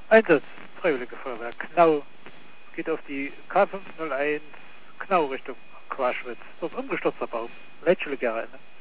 Einsatz, Freiwillige Feuerwehr, Knau. Geht auf die K501, Knau Richtung Quaschwitz. Dort umgestürzter Baum. Leitschule gerne.